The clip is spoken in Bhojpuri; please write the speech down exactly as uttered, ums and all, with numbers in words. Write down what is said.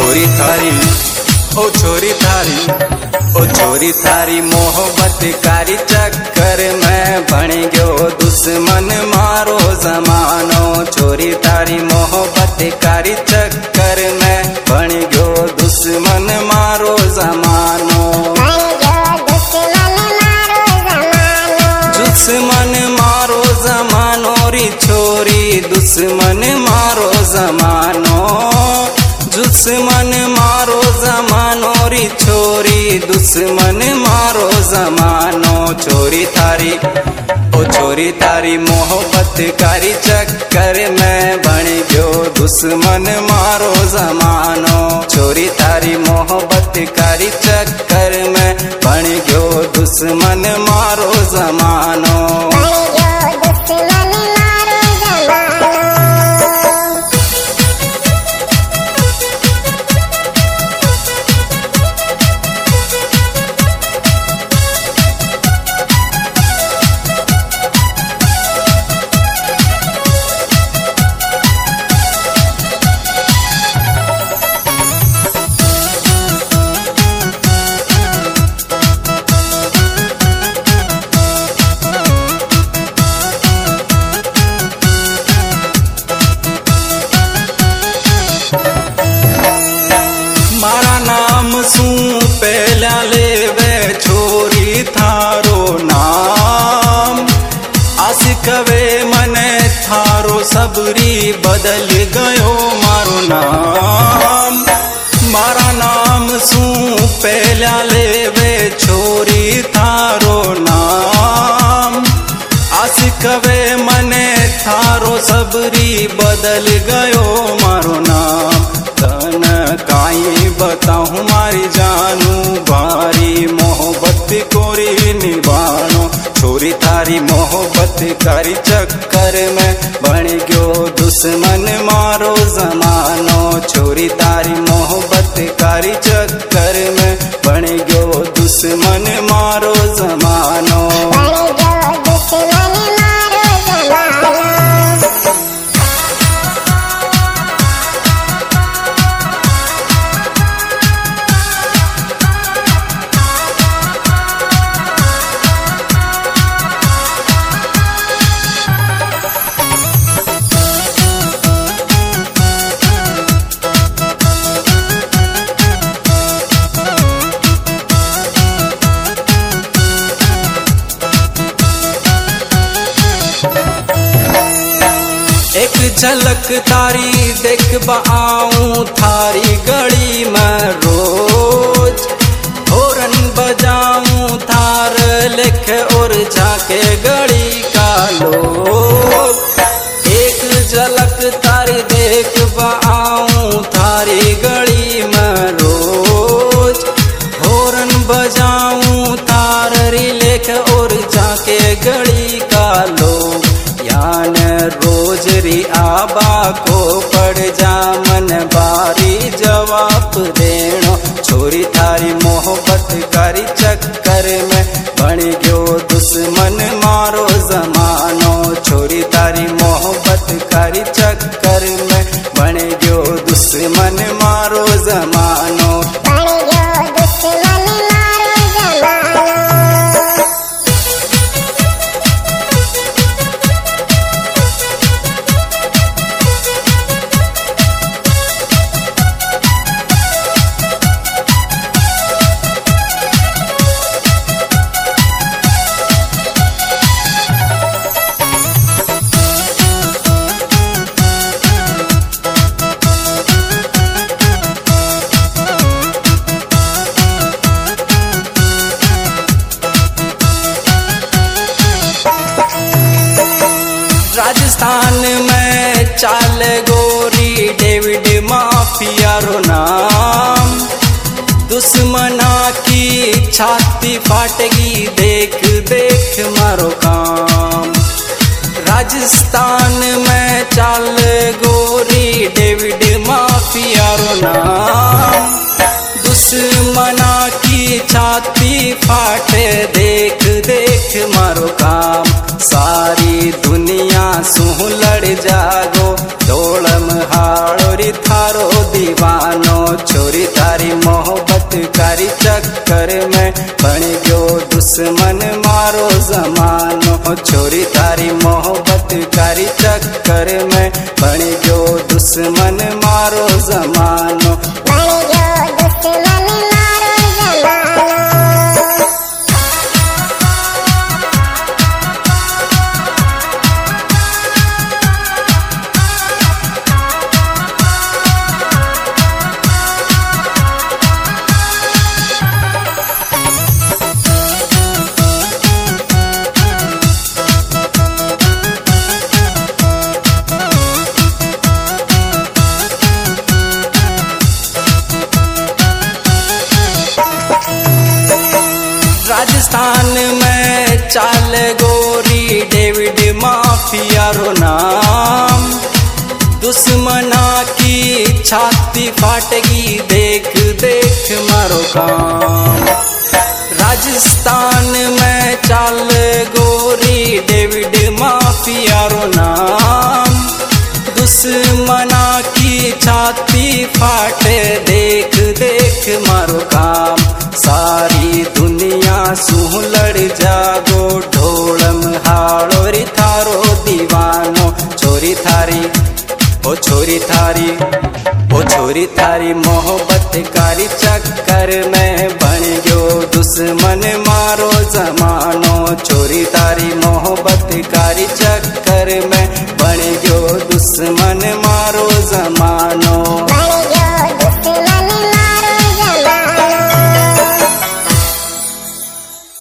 छोरी थारी ओ छोरी थारी ओ छोरी थारी मोहब्बत कारी चक्कर में बन गयो दुश्मन मारो जमानो। छोरी थारी मोहब्बत कारी चक्कर में बन गयो दुश्मन मारो जमानो। दुश्मन मारो जमानो री छोरी दुश्मन मारो जमानो। दुश्मन मारो जमानो री छोरी दुश्मन मारो जमानो। छोरी थारी ओ छोरी थारी मोहब्बत कारी चक्कर में बन गयो दुश्मन मारो जमानो। छोरी थारी मोहब्बत कारी चक्कर में बन गयो दुश्मन मारो जमानो। पहला लेवे छोरी थारो नाम आशिकवे मने थारो सबरी बदल गयो मारो नाम। मारा नाम सू पहला लेवे छोरी थारो नाम आशिकवे मने थारो सबरी बदल गयो मारो नाम। तन काई बताऊं मारी जानू बारी मोहब्बत कोरी निभानो। छोरी थारी मोहब्बत कारी चक्कर में बन गयो दुश्मन मारो जमानो। छोरी तारी मोहब्बत कारी चक्कर में बन गयो दुश्मन मारो जमानो। एक झलक तारी देख बाऊं थारी गली में रोज होरन बजाऊं थार लिख और झाके गली का लोग। एक झलक तारी देख बाऊं थारी गली में रोज होरन बजाऊं थार लिख और झाके गली का लोग। यान रोजरी आबा को पड़ जा मन बारी जवाब देनो। छोरी थारी मोहब्बत कारी चक्कर में बन गयो दुश्मन मारो जमानो। छोरी तारी मोहब्बत कारी चक्कर में बन गयो दुश्मन मारो जमानो। राजस्थान में चाल गोरी डेविड माफिया रो नाम। दुश्मना की छाती फाटेगी देख देख मारो काम। राजस्थान में चाल गोरी डेविड माफिया रो नाम। दुश्मना की छाती फाटे देख देख मारो काम। सारी दुनिया सुह लड़ जागो तोड़म हाड़ोरी थारो दीवानो। छोरी दुश्मन मारो जमानो। छोरी थारी मोहब्बत कारी चक्कर में बन गयो दुश्मन मारो जमानो। बन गयो दुश्मन मारो जमानो। राजस्थान में चाल गोरी डेविड माफिया रो नाम। दुश्मना की छाती फाटेगी देख देख मारो काम। राजस्थान में चाल गोरी डेविड माफिया रो नाम। दुश्मना की छाती फाटे देख देख मारो काम। सारी दुनिया सूह लड़ जागो ढोलम हाड़ो री थारो दीवानो। छोरी थारी ओ छोरी थारी ओ छोरी थारी मोहब्बत कारी चक्कर में बन गयो दुश्मन मारो जमानो। छोरी थारी मोहब्बत